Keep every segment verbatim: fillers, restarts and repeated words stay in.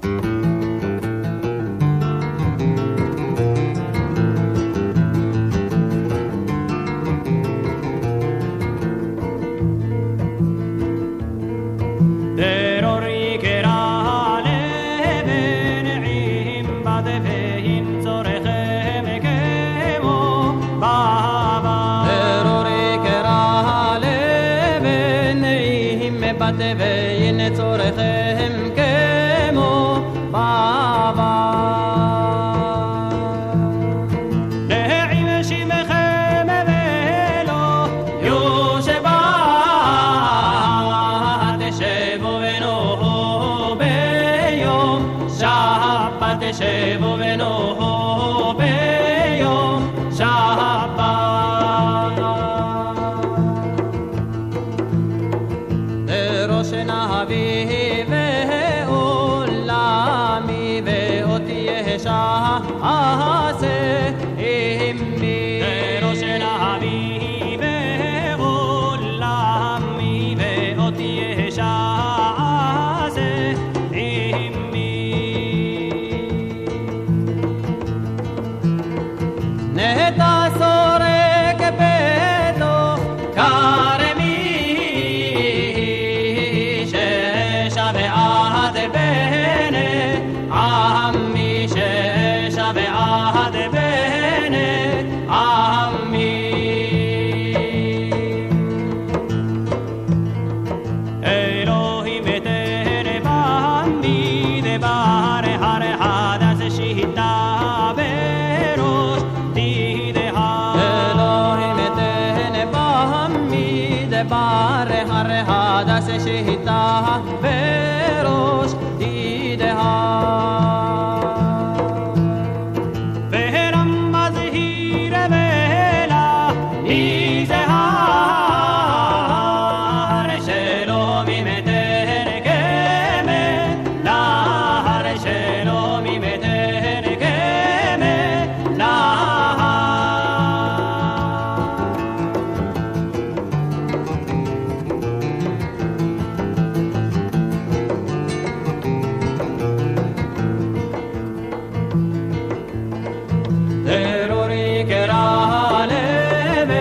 ואין צורכם כמו בעבר. נעים שמכם ולא יושבת, תשבו ונוחו ביום שבת, תשבו ונוחו ביום שבת. נביא ועולמי ואותי אעשה עמי. ראש נביא ועולמי ואותי אעשה עמי. נטע סורק בתוך כרמי, ועד בני עמי, ששע ועד בני עמי. אלוהים ותן בעמי דבר הר חדש שיטה בראש תדהר. אלוהים ותן בעמי דבר הר חדש שיטה בראש תדהר. והרמז היא רבלה נזהר, שלומים אתן כמת להר, שלומים אתן כמת להר.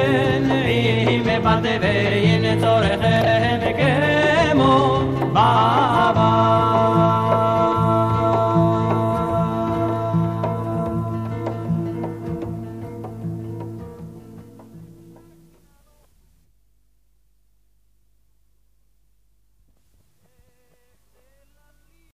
ואין צורכם כמו